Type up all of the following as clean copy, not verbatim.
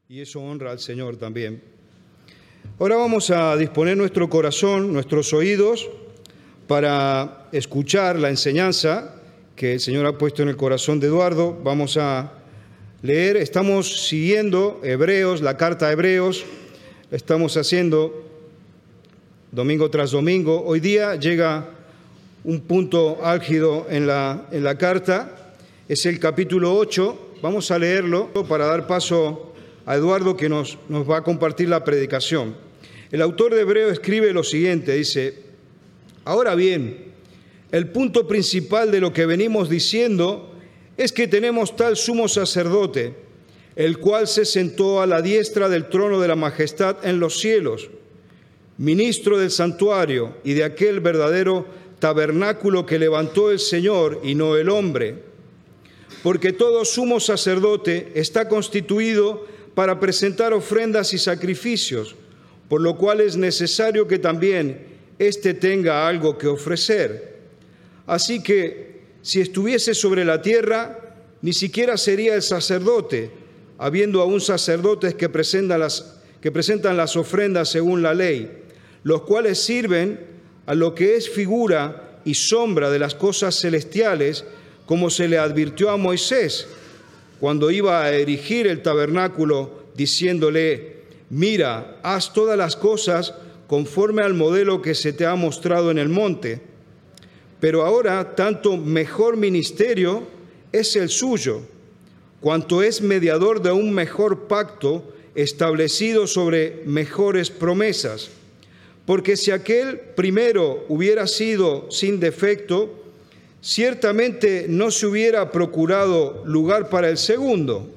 y eso honra al Señor también. Ahora vamos a disponer nuestro corazón, nuestros oídos, para escuchar la enseñanza que el Señor ha puesto en el corazón de Eduardo. Vamos a leer, estamos siguiendo Hebreos, la carta a Hebreos, la estamos haciendo domingo tras domingo. Hoy día llega un punto álgido en la carta, es el capítulo 8, vamos a leerlo para dar paso a Eduardo que nos va a compartir la predicación. El autor de Hebreos escribe lo siguiente, dice: ahora bien, el punto principal de lo que venimos diciendo es que tenemos tal sumo sacerdote, el cual se sentó a la diestra del trono de la majestad en los cielos, ministro del santuario y de aquel verdadero tabernáculo que levantó el Señor y no el hombre. Porque todo sumo sacerdote está constituido para presentar ofrendas y sacrificios, por lo cual es necesario que también éste tenga algo que ofrecer. Así que, si estuviese sobre la tierra, ni siquiera sería el sacerdote, habiendo aún sacerdotes que presentan las ofrendas según la ley, los cuales sirven a lo que es figura y sombra de las cosas celestiales, como se le advirtió a Moisés, cuando iba a erigir el tabernáculo, diciéndole: mira, haz todas las cosas conforme al modelo que se te ha mostrado en el monte. Pero ahora tanto mejor ministerio es el suyo, cuanto es mediador de un mejor pacto establecido sobre mejores promesas. Porque si aquel primero hubiera sido sin defecto, ciertamente no se hubiera procurado lugar para el segundo.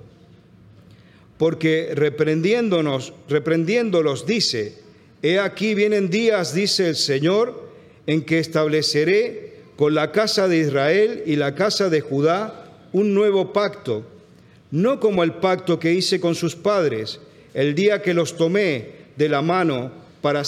Porque reprendiéndolos dice: he aquí vienen días, dice el Señor, en que estableceré con la casa de Israel y la casa de Judá un nuevo pacto, no como el pacto que hice con sus padres, el día que los tomé de la mano para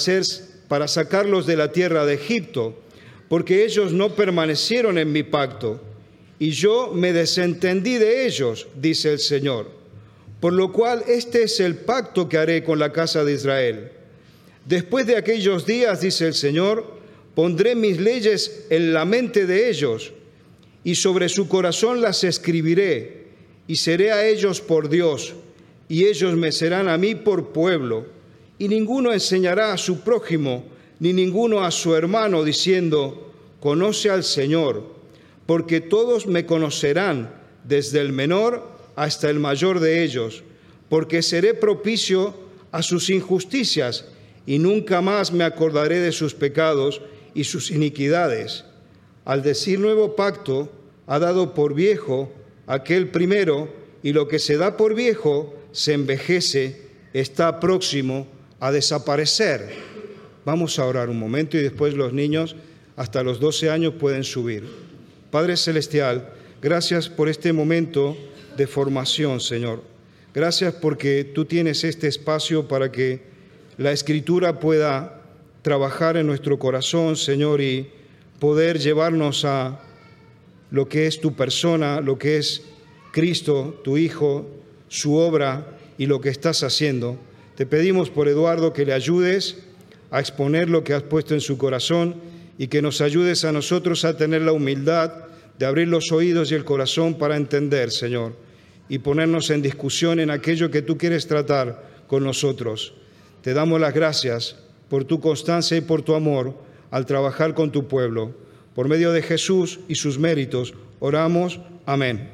sacarlos de la tierra de Egipto, porque ellos no permanecieron en mi pacto, y yo me desentendí de ellos, dice el Señor. Por lo cual este es el pacto que haré con la casa de Israel. Después de aquellos días, dice el Señor, pondré mis leyes en la mente de ellos, y sobre su corazón las escribiré, y seré a ellos por Dios, y ellos me serán a mí por pueblo. Y ninguno enseñará a su prójimo, ni ninguno a su hermano, diciendo: conoce al Señor, porque todos me conocerán, desde el menor hasta el mayor de ellos, porque seré propicio a sus injusticias, y nunca más me acordaré de sus pecados y sus iniquidades. Al decir nuevo pacto, ha dado por viejo aquel primero, y lo que se da por viejo se envejece, está próximo a desaparecer. Vamos a orar un momento y después los niños hasta los 12 años pueden subir. Padre Celestial, gracias por este momento de formación, Señor. Gracias porque tú tienes este espacio para que la Escritura pueda trabajar en nuestro corazón, Señor, y poder llevarnos a lo que es tu persona, lo que es Cristo, tu Hijo, su obra y lo que estás haciendo. Te pedimos por Eduardo que le ayudes a exponer lo que has puesto en su corazón y que nos ayudes a nosotros a tener la humildad de abrir los oídos y el corazón para entender, Señor, y ponernos en discusión en aquello que tú quieres tratar con nosotros. Te damos las gracias por tu constancia y por tu amor al trabajar con tu pueblo. Por medio de Jesús y sus méritos, oramos. Amén.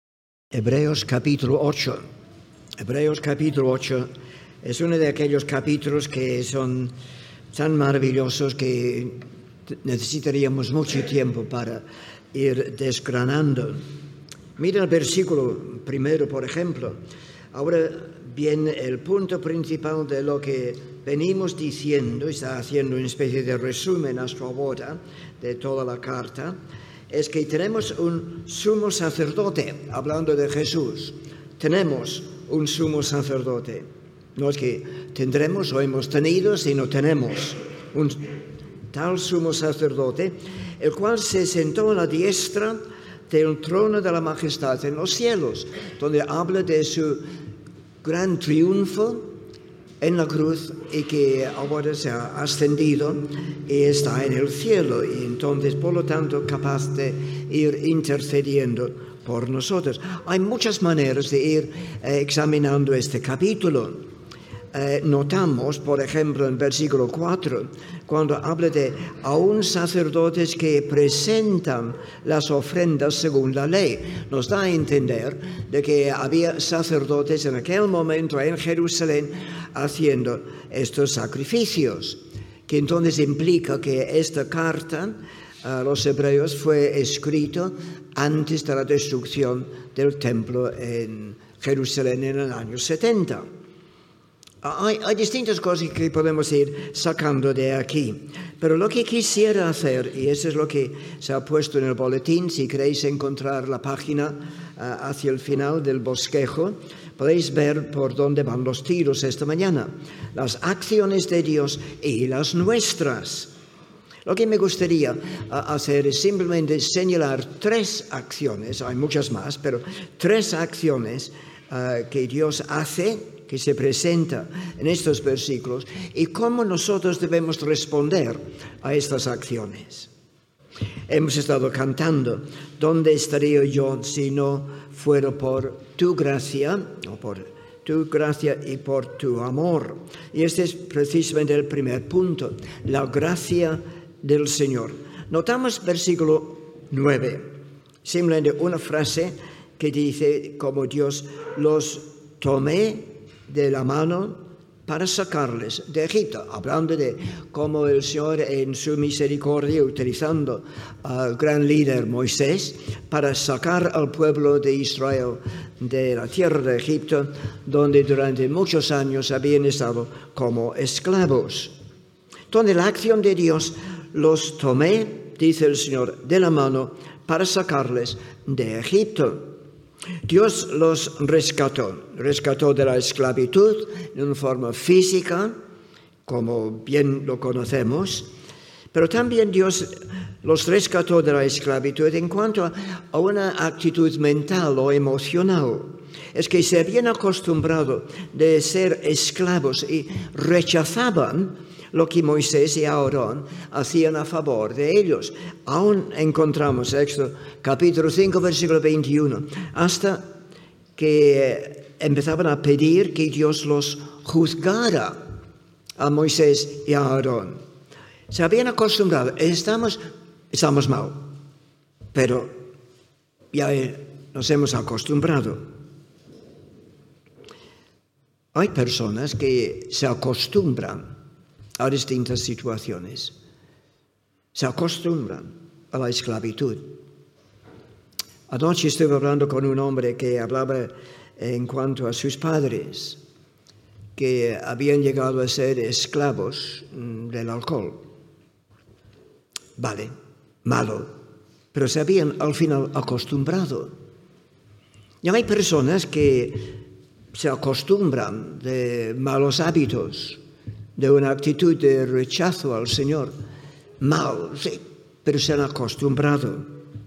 Hebreos capítulo 8. Hebreos capítulo 8 es uno de aquellos capítulos que son tan maravillosos que necesitaríamos mucho tiempo para ir desgranando. Mira el versículo primero, por ejemplo. Ahora viene el punto principal de lo que venimos diciendo, está haciendo una especie de resumen a su boda de toda la carta, es que tenemos un sumo sacerdote, hablando de Jesús. Tenemos un sumo sacerdote. No es que tendremos o hemos tenido, sino tenemos un tal sumo sacerdote, el cual se sentó a la diestra del trono de la majestad en los cielos, donde habla de su gran triunfo en la cruz y que ahora se ha ascendido y está en el cielo y entonces por lo tanto capaz de ir intercediendo por nosotros. Hay muchas maneras de ir examinando este capítulo. Notamos, por ejemplo, en versículo 4, cuando habla de aún sacerdotes que presentan las ofrendas según la ley. Nos da a entender de que había sacerdotes en aquel momento en Jerusalén haciendo estos sacrificios, que entonces implica que esta carta a los hebreos fue escrita antes de la destrucción del templo en Jerusalén en el año 70. Hay distintas cosas que podemos ir sacando de aquí, pero lo que quisiera hacer, y eso es lo que se ha puesto en el boletín, si queréis encontrar la página hacia el final del bosquejo, podéis ver por dónde van los tiros esta mañana, las acciones de Dios y las nuestras. Lo que me gustaría hacer es simplemente señalar 3 acciones, hay muchas más, pero 3 acciones que Dios hace, que se presenta en estos versículos, y cómo nosotros debemos responder a estas acciones. Hemos estado cantando, ¿dónde estaría yo si no fuera por tu gracia, o por tu gracia y por tu amor? Y este es precisamente el primer punto, la gracia del Señor. Notamos versículo 9, simplemente una frase que dice, como Dios los tomé de la mano para sacarles de Egipto, hablando de cómo el Señor en su misericordia, utilizando al gran líder Moisés, para sacar al pueblo de Israel de la tierra de Egipto, donde durante muchos años habían estado como esclavos. Entonces la acción de Dios, los tomé, dice el Señor, de la mano para sacarles de Egipto. Dios los rescató de la esclavitud en una forma física, como bien lo conocemos, pero también Dios los rescató de la esclavitud en cuanto a una actitud mental o emocional. Es que se habían acostumbrado de ser esclavos y rechazaban lo que Moisés y Aarón hacían a favor de ellos. Aún encontramos, Éxodo capítulo 5, versículo 21, hasta que empezaban a pedir que Dios los juzgara a Moisés y a Aarón. Se habían acostumbrado, estamos mal, pero ya nos hemos acostumbrado. Hay personas que se acostumbran a distintas situaciones. Se acostumbran a la esclavitud. Anoche estuve hablando con un hombre que hablaba en cuanto a sus padres, que habían llegado a ser esclavos del alcohol. Vale, malo, pero se habían al final acostumbrado. Y hay personas que se acostumbran de malos hábitos, de una actitud de rechazo al Señor. Mal, sí, pero se han acostumbrado.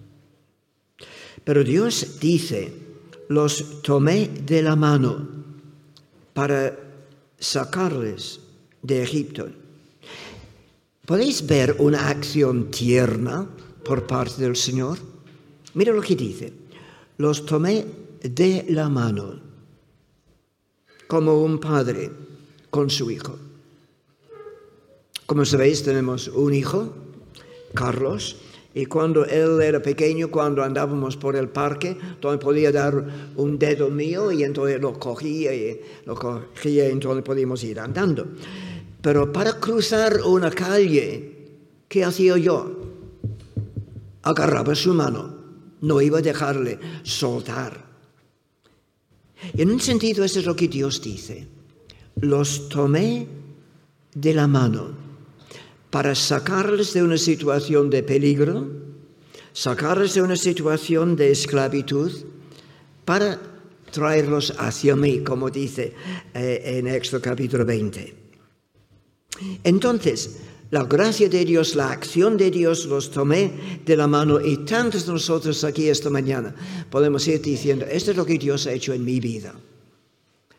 Pero Dios dice, los tomé de la mano para sacarles de Egipto. ¿Podéis ver una acción tierna por parte del Señor? Mira lo que dice, los tomé de la mano, como un padre con su hijo. Como sabéis, tenemos un hijo, Carlos, y cuando él era pequeño, cuando andábamos por el parque, entonces podía dar un dedo mío y entonces lo cogía y entonces podíamos ir andando. Pero para cruzar una calle, ¿qué hacía yo? Agarraba su mano, no iba a dejarle soltar. Y en un sentido, eso es lo que Dios dice. Los tomé de la mano para sacarles de una situación de peligro, sacarles de una situación de esclavitud, para traerlos hacia mí, como dice en Éxodo capítulo 20. Entonces, la gracia de Dios, la acción de Dios, los tomé de la mano, y tantos de nosotros aquí esta mañana podemos ir diciendo, esto es lo que Dios ha hecho en mi vida.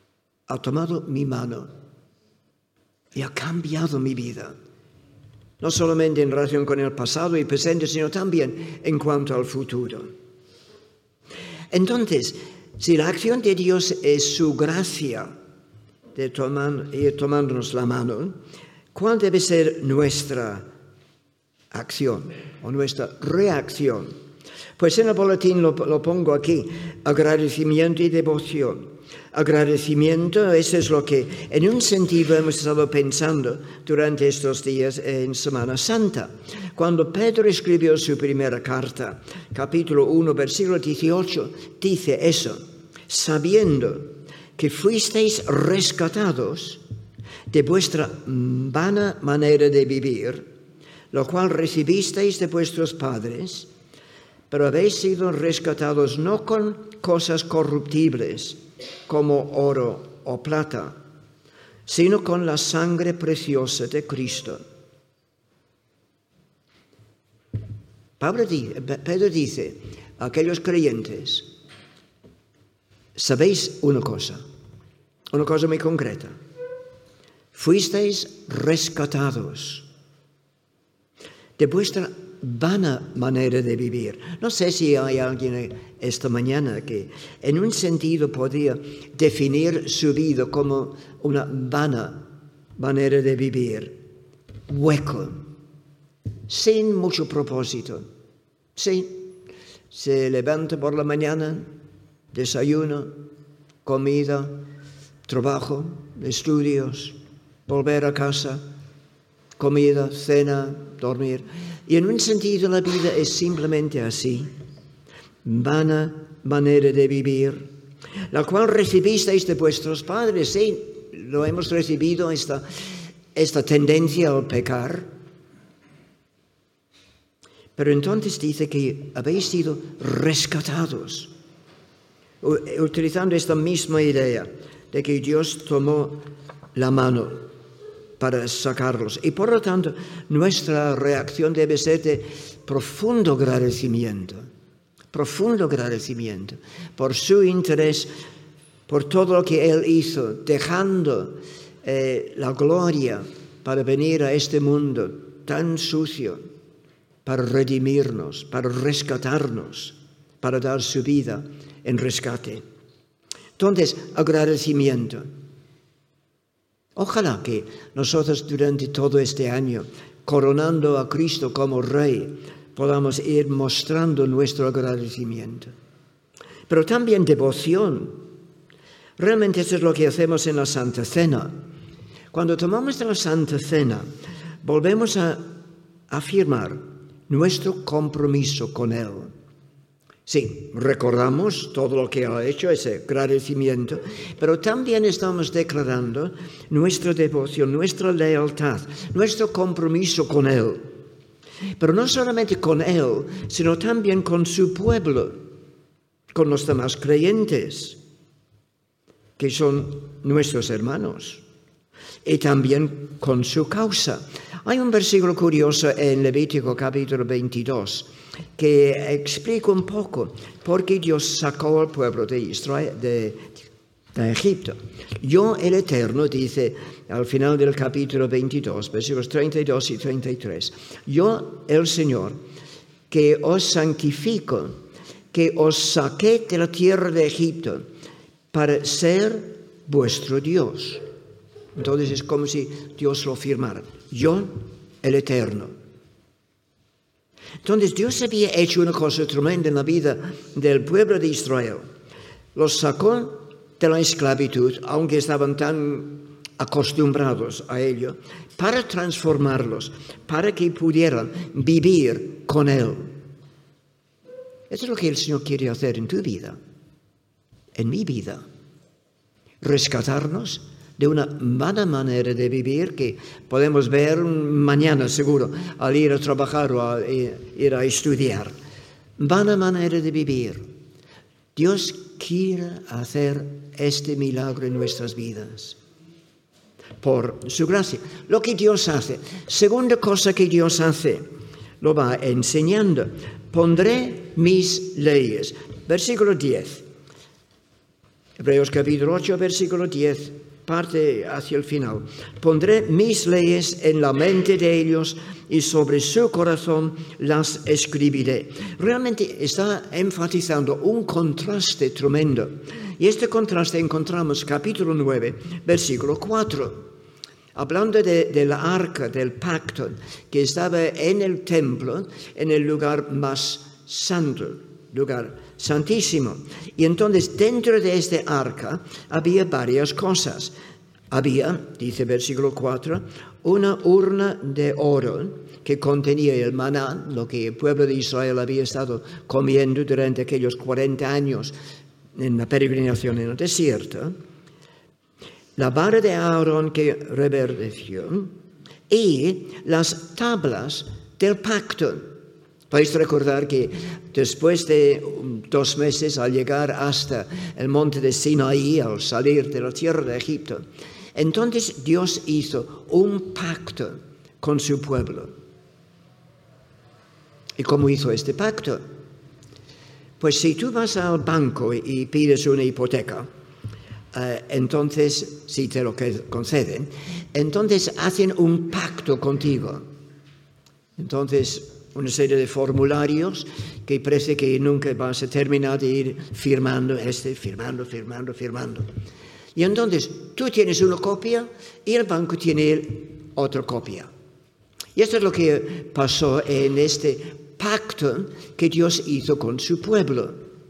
ha tomado mi mano y ha cambiado mi vida. No solamente en relación con el pasado y presente, sino también en cuanto al futuro. Entonces, si la acción de Dios es su gracia de ir tomándonos la mano, ¿cuál debe ser nuestra acción o nuestra reacción? Pues en el boletín lo pongo aquí: agradecimiento y devoción. Agradecimiento, eso es lo que en un sentido hemos estado pensando durante estos días en Semana Santa. Cuando Pedro escribió su primera carta, capítulo 1, versículo 18, dice eso: sabiendo que fuisteis rescatados de vuestra vana manera de vivir, lo cual recibisteis de vuestros padres, pero habéis sido rescatados no con cosas corruptibles, como oro o plata, sino con la sangre preciosa de Cristo. Pedro dice a aquellos creyentes: sabéis una cosa muy concreta: fuisteis rescatados de vuestra vana manera de vivir. No sé si hay alguien esta mañana que en un sentido podría definir su vida como una vana manera de vivir, hueco, sin mucho propósito. Sí, se levanta por la mañana, desayuno, comida, trabajo, estudios, volver a casa, comida, cena, dormir. Y en un sentido la vida es simplemente así: vana manera de vivir, la cual recibisteis de vuestros padres. Sí, lo hemos recibido, esta tendencia al pecar. Pero entonces dice que habéis sido rescatados, utilizando esta misma idea de que Dios tomó la mano para sacarlos. Y por lo tanto, nuestra reacción debe ser de profundo agradecimiento por su interés, por todo lo que Él hizo, dejando la gloria para venir a este mundo tan sucio, para redimirnos, para rescatarnos, para dar su vida en rescate. Entonces, agradecimiento. Ojalá que nosotros durante todo este año, coronando a Cristo como Rey, podamos ir mostrando nuestro agradecimiento. Pero también devoción. Realmente eso es lo que hacemos en la Santa Cena. Cuando tomamos de la Santa Cena, volvemos a afirmar nuestro compromiso con Él. Sí, recordamos todo lo que ha hecho, ese agradecimiento, pero también estamos declarando nuestra devoción, nuestra lealtad, nuestro compromiso con Él. Pero no solamente con Él, sino también con su pueblo, con los demás creyentes, que son nuestros hermanos, y también con su causa. Hay un versículo curioso en Levítico capítulo 22 que explica un poco por qué Dios sacó al pueblo de Israel de Egipto. Yo, el Eterno, dice al final del capítulo 22, versículos 32 y 33, yo, el Señor, que os santifico, que os saqué de la tierra de Egipto para ser vuestro Dios. Entonces es como si Dios lo firmara. Yo, el Eterno. Entonces Dios había hecho una cosa tremenda en la vida del pueblo de Israel. Los sacó de la esclavitud, aunque estaban tan acostumbrados a ello, para transformarlos, para que pudieran vivir con Él. Eso es lo que el Señor quiere hacer en tu vida, en mi vida. Rescatarnos de una mala manera de vivir que podemos ver mañana seguro al ir a trabajar o a ir a estudiar. Vana manera de vivir. Dios quiere hacer este milagro en nuestras vidas por su gracia. Lo que Dios hace, segunda cosa que Dios hace, lo va enseñando. Pondré mis leyes. Versículo 10. Hebreos capítulo 8, versículo 10, parte hacia el final. Pondré mis leyes en la mente de ellos y sobre su corazón las escribiré. Realmente está enfatizando un contraste tremendo. Y este contraste encontramos capítulo 9, versículo 4. Hablando de la arca del pacto que estaba en el templo, en el lugar más santo, lugar santísimo. Y entonces dentro de este arca había varias cosas. Había, dice versículo 4, una urna de oro que contenía el maná, lo que el pueblo de Israel había estado comiendo durante aquellos 40 años en la peregrinación en el desierto. La vara de Aarón que reverdeció y las tablas del pacto. Podéis recordar que después de 2 meses al llegar hasta el monte de Sinaí, al salir de la tierra de Egipto, entonces Dios hizo un pacto con su pueblo. ¿Y cómo hizo este pacto? Pues si tú vas al banco y pides una hipoteca, entonces, si te lo conceden, entonces hacen un pacto contigo. Entonces, una serie de formularios que parece que nunca vas a terminar de ir firmando, firmando. Y entonces tú tienes una copia y el banco tiene otra copia. Y esto es lo que pasó en este pacto que Dios hizo con su pueblo.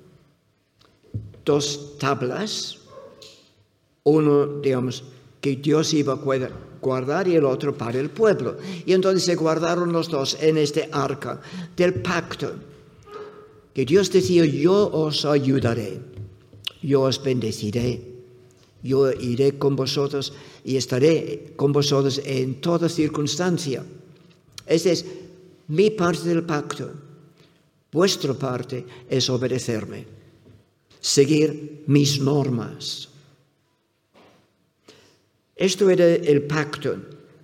2 tablas, uno, digamos, que Dios iba a guardar y el otro para el pueblo. Y entonces se guardaron los 2 en este arca del pacto, que Dios decía: yo os ayudaré, yo os bendeciré, yo iré con vosotros y estaré con vosotros en toda circunstancia. Esta es mi parte del pacto. Vuestra parte es obedecerme, seguir mis normas. Esto era el pacto,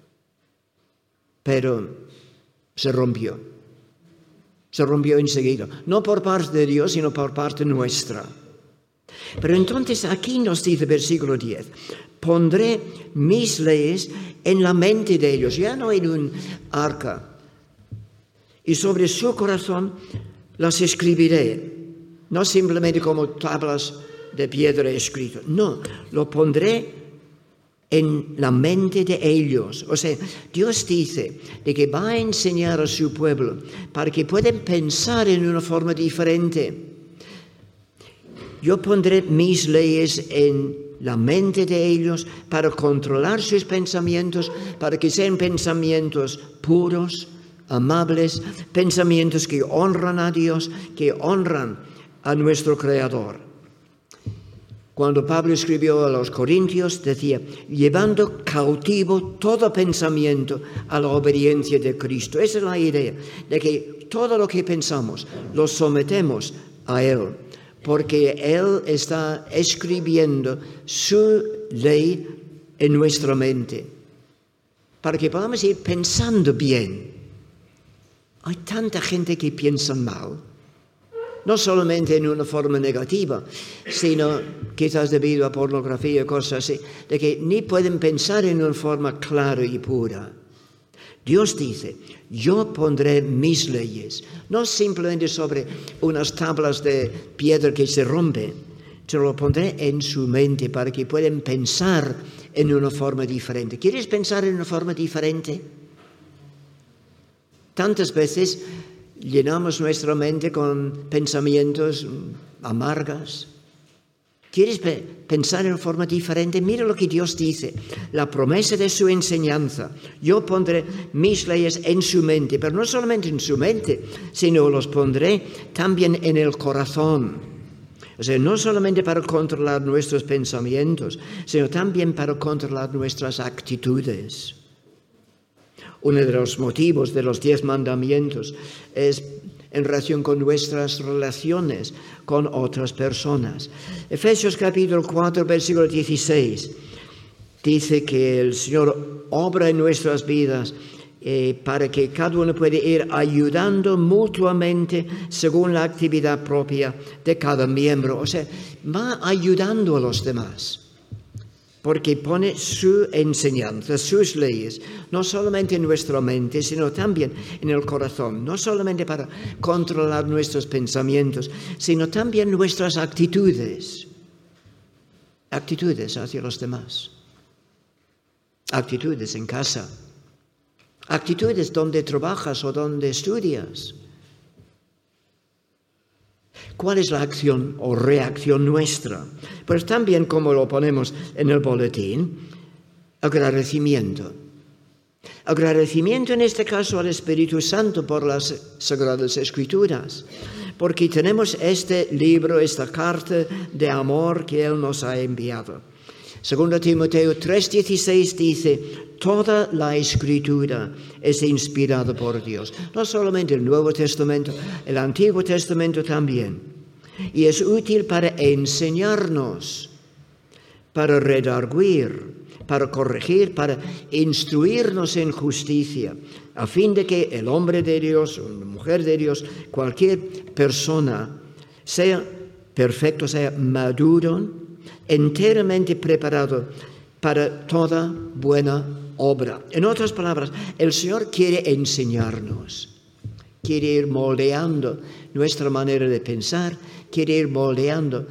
pero se rompió. Se rompió enseguida, no por parte de Dios, sino por parte nuestra. Pero entonces aquí nos dice versículo 10, pondré mis leyes en la mente de ellos, ya no en un arca, y sobre su corazón las escribiré, no simplemente como tablas de piedra escritas, no, lo pondré en la mente de ellos. O sea, Dios dice de que va a enseñar a su pueblo para que puedan pensar en una forma diferente. Yo pondré mis leyes en la mente de ellos para controlar sus pensamientos, para que sean pensamientos puros, amables, pensamientos que honran a Dios, que honran a nuestro Creador. Cuando Pablo escribió a los Corintios, decía, llevando cautivo todo pensamiento a la obediencia de Cristo. Esa es la idea, de que todo lo que pensamos lo sometemos a Él, porque Él está escribiendo su ley en nuestra mente, para que podamos ir pensando bien. Hay tanta gente que piensa mal, no solamente en una forma negativa, sino quizás debido a pornografía, cosas así, de que ni pueden pensar en una forma clara y pura. Dios dice, yo pondré mis leyes, no simplemente sobre unas tablas de piedra que se rompen, sino lo pondré en su mente para que puedan pensar en una forma diferente. ¿Quieres pensar en una forma diferente? Tantas veces llenamos nuestra mente con pensamientos amargas. ¿Quieres pensar en forma diferente? Mira lo que Dios dice, la promesa de su enseñanza. Yo pondré mis leyes en su mente, pero no solamente en su mente, sino los pondré también en el corazón. O sea, no solamente para controlar nuestros pensamientos, sino también para controlar nuestras actitudes. Uno de los motivos de los 10 mandamientos es en relación con nuestras relaciones con otras personas. Efesios capítulo 4, versículo 16, dice que el Señor obra en nuestras vidas para que cada uno pueda ir ayudando mutuamente según la actividad propia de cada miembro. O sea, va ayudando a los demás, porque pone su enseñanza, sus leyes, no solamente en nuestra mente, sino también en el corazón, no solamente para controlar nuestros pensamientos, sino también nuestras actitudes hacia los demás, actitudes en casa, actitudes donde trabajas o donde estudias. ¿Cuál es la acción o reacción nuestra? Pues también, como lo ponemos en el boletín, agradecimiento. Agradecimiento en este caso al Espíritu Santo por las Sagradas Escrituras, porque tenemos este libro, esta carta de amor que Él nos ha enviado. 2 Timoteo 3:16 dice: toda la Escritura es inspirada por Dios. No solamente el Nuevo Testamento, el Antiguo Testamento también. Y es útil para enseñarnos, para redarguir, para corregir, para instruirnos en justicia, a fin de que el hombre de Dios, o la mujer de Dios, cualquier persona, sea perfecto, sea maduro, enteramente preparado para toda buena obra. En otras palabras, el Señor quiere enseñarnos, quiere ir moldeando nuestra manera de pensar, quiere ir moldeando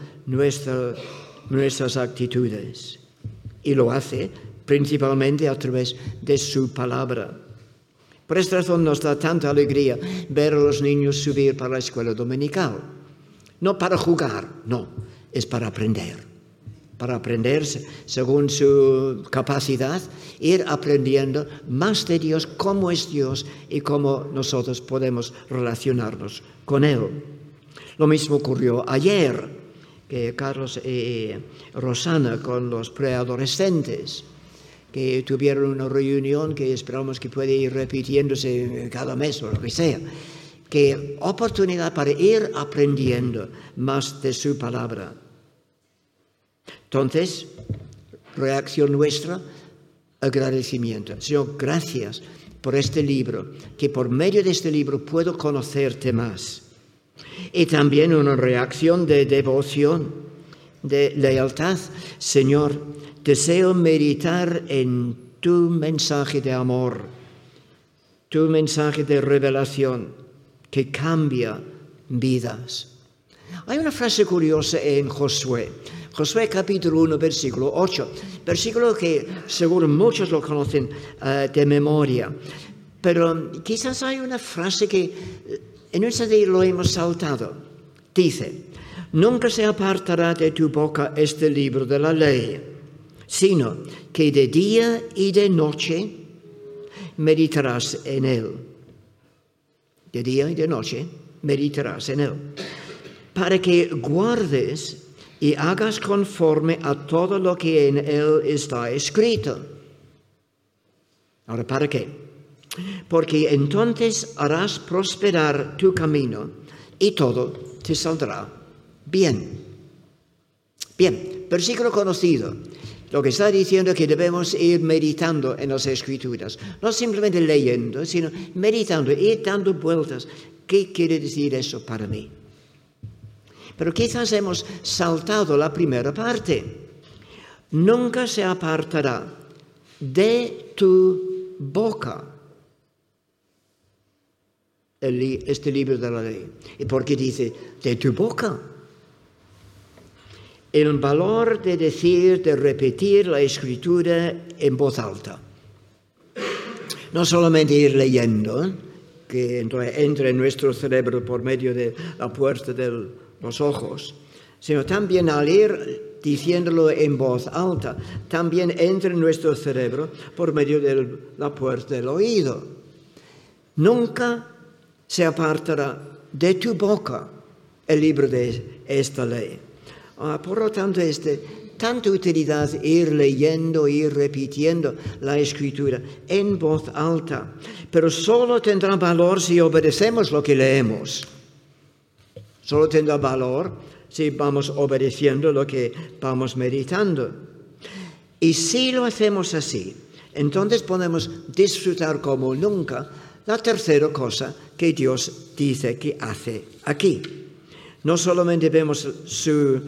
nuestras actitudes. Y lo hace principalmente a través de su palabra. Por esta razón nos da tanta alegría ver a los niños subir para la escuela dominical. No para jugar, no, es para aprender. Para aprender según su capacidad, ir aprendiendo más de Dios, cómo es Dios y cómo nosotros podemos relacionarnos con Él. Lo mismo ocurrió ayer, que Carlos y Rosana con los preadolescentes, que tuvieron una reunión que esperamos que pueda ir repitiéndose cada mes o lo que sea. Que oportunidad para ir aprendiendo más de su palabra. Entonces, reacción nuestra, agradecimiento. Señor, gracias por este libro, que por medio de este libro puedo conocerte más. Y también una reacción de devoción, de lealtad. Señor, deseo meditar en tu mensaje de amor, tu mensaje de revelación que cambia vidas. Hay una frase curiosa en Josué. Josué capítulo 1, versículo 8, versículo que seguro muchos lo conocen de memoria, pero quizás hay una frase que en ese día lo hemos saltado. Dice: nunca se apartará de tu boca este libro de la ley, sino que de día y de noche meditarás en él. De día y de noche meditarás en él, para que guardes y hagas conforme a todo lo que en él está escrito. Ahora, ¿para qué? Porque entonces harás prosperar tu camino y todo te saldrá bien. Bien, versículo conocido. Lo que está diciendo es que debemos ir meditando en las Escrituras. No simplemente leyendo, sino meditando, ir dando vueltas. ¿Qué quiere decir eso para mí? Pero quizás hemos saltado la primera parte. Nunca se apartará de tu boca este libro de la ley. ¿Y por qué dice de tu boca? El valor de decir, de repetir la Escritura en voz alta. No solamente ir leyendo, que entre en nuestro cerebro por medio de la puerta de los ojos, sino también al ir diciéndolo en voz alta, también entra en nuestro cerebro por medio de la puerta del oído. Nunca se apartará de tu boca el libro de esta ley. Por lo tanto, es de tanta utilidad ir leyendo, ir repitiendo la Escritura en voz alta, pero solo tendrá valor si obedecemos lo que leemos. Solo tendrá valor si vamos obedeciendo lo que vamos meditando. Y si lo hacemos así, entonces podemos disfrutar como nunca la tercera cosa que Dios dice que hace aquí. No solamente vemos su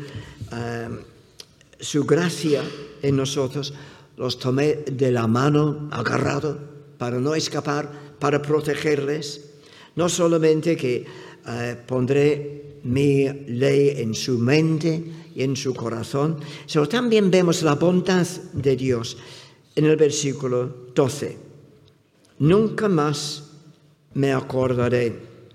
gracia en nosotros, los tomé de la mano agarrado para no escapar, para protegerles. No solamente que pondré mi ley en su mente y en su corazón, sino también vemos la bondad de Dios en el versículo 12. Nunca más me acordaré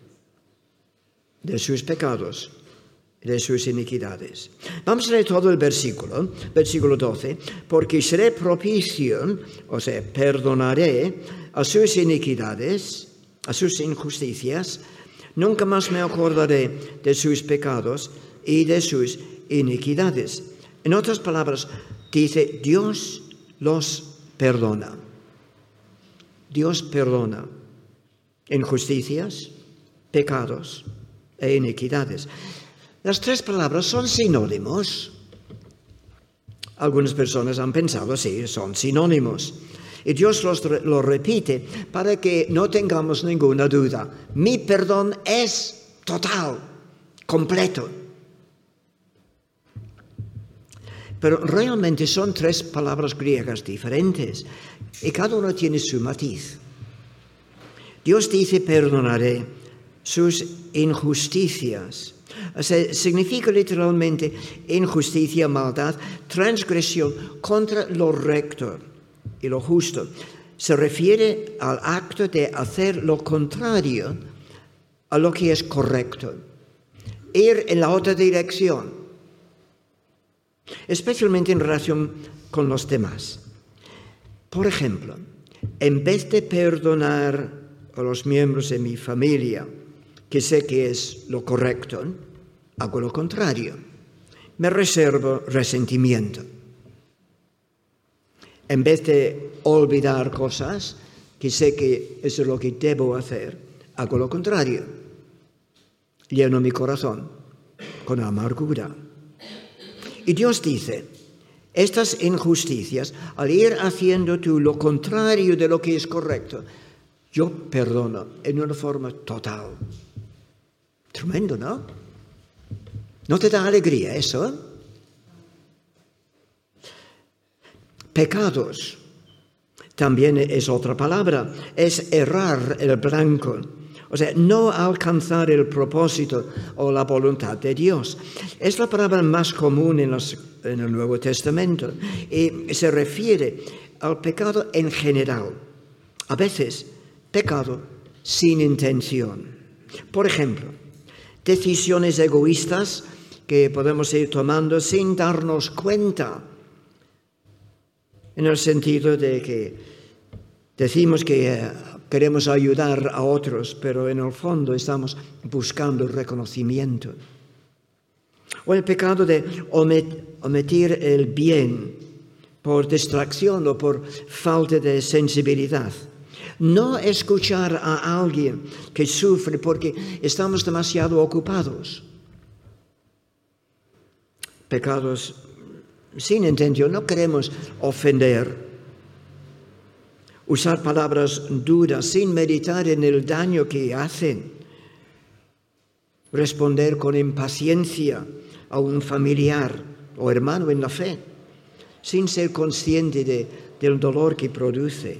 de sus pecados, de sus iniquidades. Vamos a leer todo el versículo 12, porque seré propicio, o sea, perdonaré a sus iniquidades, a sus injusticias, nunca más me acordaré de sus pecados y de sus iniquidades. En otras palabras, dice, Dios los perdona. Dios perdona injusticias, pecados e iniquidades. Las tres palabras son sinónimos. Algunas personas han pensado, sí, son sinónimos. Y Dios lo repite para que no tengamos ninguna duda. Mi perdón es total, completo. Pero realmente son tres palabras griegas diferentes y cada una tiene su matiz. Dios dice, perdonaré sus injusticias. O sea, significa literalmente injusticia, maldad, transgresión contra lo recto y lo justo. Se refiere al acto de hacer lo contrario a lo que es correcto. Ir en la otra dirección, especialmente en relación con los demás. Por ejemplo, en vez de perdonar a los miembros de mi familia, que sé que es lo correcto, hago lo contrario. Me reservo resentimiento. En vez de olvidar cosas, que sé que eso es lo que debo hacer, hago lo contrario. Lleno mi corazón con amargura. Y Dios dice, estas injusticias, al ir haciendo tú lo contrario de lo que es correcto, yo perdono en una forma total. Tremendo, ¿no? ¿No te da alegría eso? Pecados también es otra palabra, es errar el blanco. O sea, no alcanzar el propósito o la voluntad de Dios. Es la palabra más común en el Nuevo Testamento y se refiere al pecado en general. A veces, pecado sin intención. Por ejemplo, decisiones egoístas que podemos ir tomando sin darnos cuenta, en el sentido de que decimos que queremos ayudar a otros, pero en el fondo estamos buscando reconocimiento. O el pecado de omitir el bien por distracción o por falta de sensibilidad. No escuchar a alguien que sufre porque estamos demasiado ocupados. Pecados sin intención, no queremos ofender. Usar palabras duras sin meditar en el daño que hacen. Responder con impaciencia a un familiar o hermano en la fe, sin ser consciente del dolor que produce.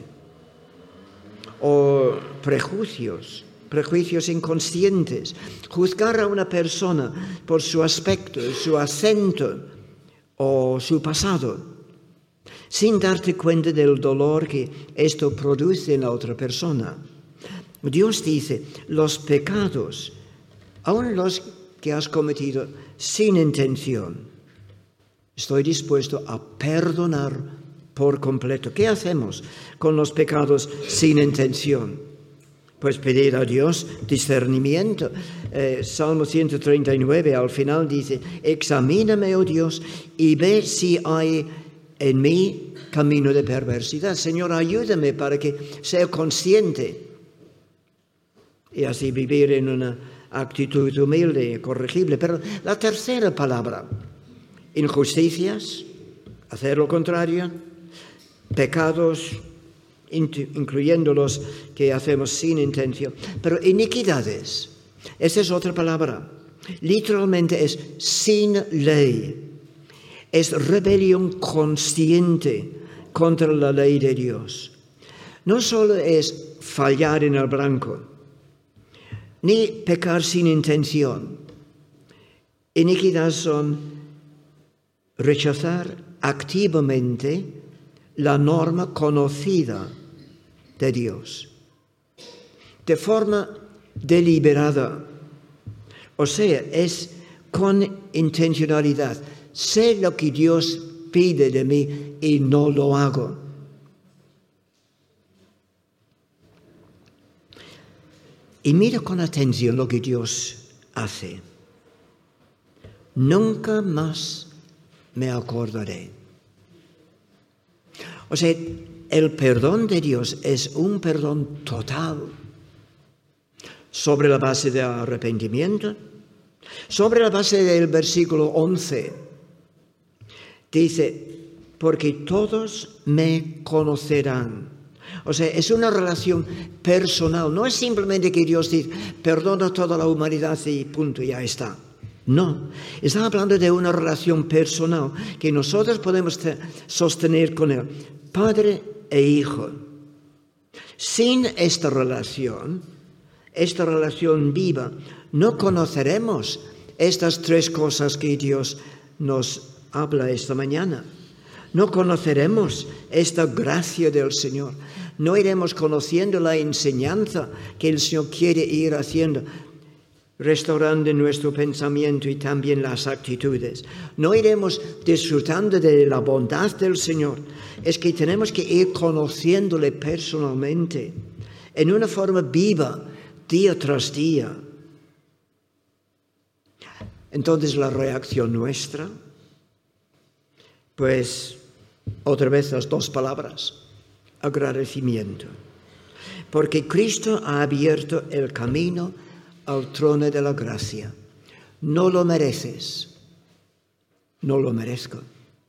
O prejuicios inconscientes. Juzgar a una persona por su aspecto, su acento o su pasado, sin darte cuenta del dolor que esto produce en la otra persona. Dios dice, los pecados, aun los que has cometido sin intención, estoy dispuesto a perdonar por completo. ¿Qué hacemos con los pecados sin intención? Pues pedir a Dios discernimiento. Salmo 139 al final dice, examíname, oh Dios, y ve si hay en mí camino de perversidad. Señor, ayúdame para que sea consciente y así vivir en una actitud humilde y corregible. Pero la tercera palabra, injusticias, hacer lo contrario, pecados incluyendo los que hacemos sin intención. Pero iniquidades, esa es otra palabra. Literalmente es sin ley. Es rebelión consciente contra la ley de Dios. No solo es fallar en el blanco, ni pecar sin intención. Iniquidad son rechazar activamente la norma conocida de Dios, de forma deliberada. O sea, es con intencionalidad. Sé lo que Dios pide de mí y no lo hago. Y mira con atención lo que Dios hace. Nunca más me acordaré. O sea, el perdón de Dios es un perdón total, sobre la base de arrepentimiento, sobre la base del versículo 11. Dice, porque todos me conocerán. O sea, es una relación personal. No es simplemente que Dios dice, perdona a toda la humanidad y punto, ya está. No, está hablando de una relación personal que nosotros podemos sostener con Él, Padre e Hijo. Sin esta relación viva, no conoceremos estas tres cosas que Dios nos habla esta mañana. No conoceremos esta gracia del Señor. No iremos conociendo la enseñanza que el Señor quiere ir haciendo, restaurando nuestro pensamiento y también las actitudes. No iremos disfrutando de la bondad del Señor. Es que tenemos que ir conociéndole personalmente, en una forma viva, día tras día. Entonces la reacción nuestra, pues otra vez las dos palabras, agradecimiento. Porque Cristo ha abierto el camino al trono de la gracia. No lo mereces, no lo merezco.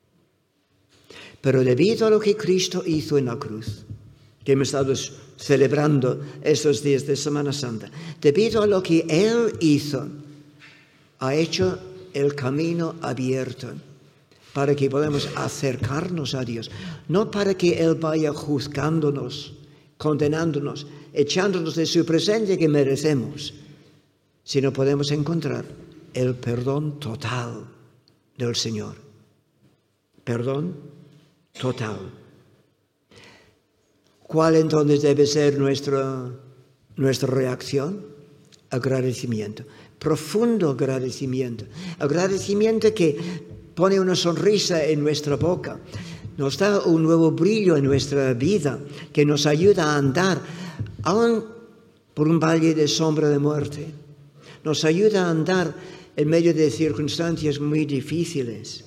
Pero debido a lo que Cristo hizo en la cruz, que hemos estado celebrando estos días de Semana Santa, debido a lo que Él hizo, ha hecho el camino abierto para que podamos acercarnos a Dios, no para que Él vaya juzgándonos, condenándonos, echándonos de su presencia que merecemos, sino podemos encontrar el perdón total del Señor. Perdón total. ¿Cuál entonces debe ser nuestra reacción? Agradecimiento. Profundo agradecimiento. Agradecimiento que pone una sonrisa en nuestra boca. Nos da un nuevo brillo en nuestra vida que nos ayuda a andar aún por un valle de sombra de muerte. Nos ayuda a andar en medio de circunstancias muy difíciles.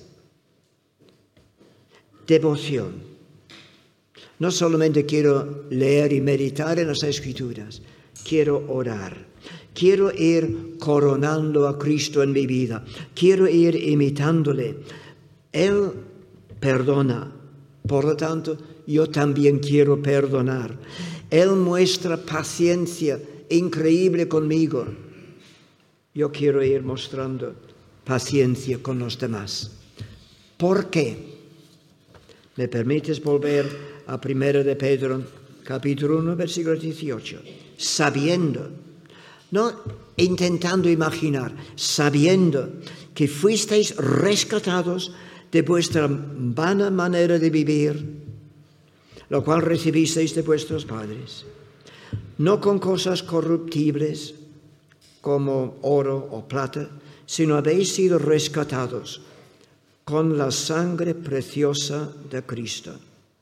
Devoción. No solamente quiero leer y meditar en las Escrituras, quiero orar. Quiero ir coronando a Cristo en mi vida. Quiero ir imitándole. Él perdona. Por lo tanto, yo también quiero perdonar. Él muestra paciencia increíble conmigo. Yo quiero ir mostrando paciencia con los demás. ¿Por qué? ¿Me permites volver a 1 de Pedro, capítulo 1, versículo 18? Sabiendo, no intentando imaginar, sabiendo que fuisteis rescatados de vuestra vana manera de vivir, lo cual recibisteis de vuestros padres, no con cosas corruptibles como oro o plata, sino habéis sido rescatados con la sangre preciosa de Cristo.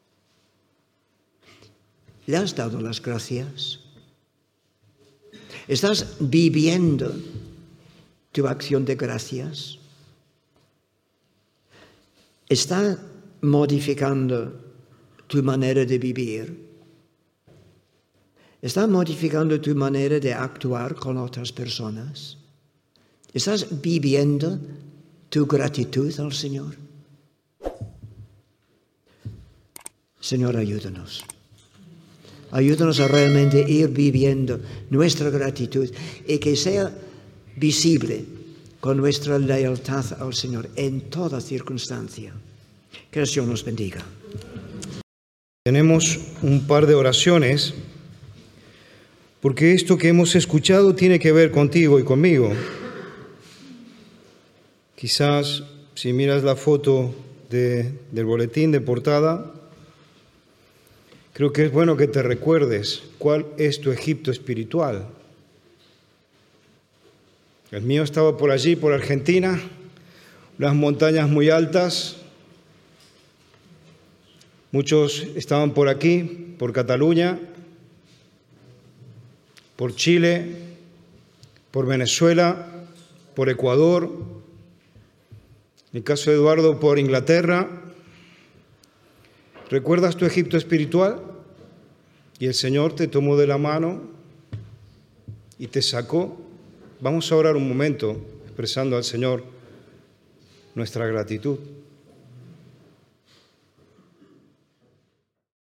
¿Le has dado las gracias? ¿Estás viviendo tu acción de gracias? ¿Está modificando tu manera de vivir? ¿Está modificando tu manera de actuar con otras personas? ¿Estás viviendo tu gratitud al Señor? Señor, ayúdanos. Ayúdanos a realmente ir viviendo nuestra gratitud y que sea visible con nuestra lealtad al Señor en toda circunstancia. Que el Señor nos bendiga. Tenemos un par de oraciones, porque esto que hemos escuchado tiene que ver contigo y conmigo. Quizás si miras la foto del boletín de portada, creo que es bueno que te recuerdes cuál es tu Egipto espiritual. El mío estaba por allí, por Argentina, unas montañas muy altas. Muchos estaban por aquí, por Cataluña, por Chile, por Venezuela, por Ecuador. En el caso de Eduardo, por Inglaterra. ¿Recuerdas tu Egipto espiritual? Y el Señor te tomó de la mano y te sacó. Vamos a orar un momento expresando al Señor nuestra gratitud.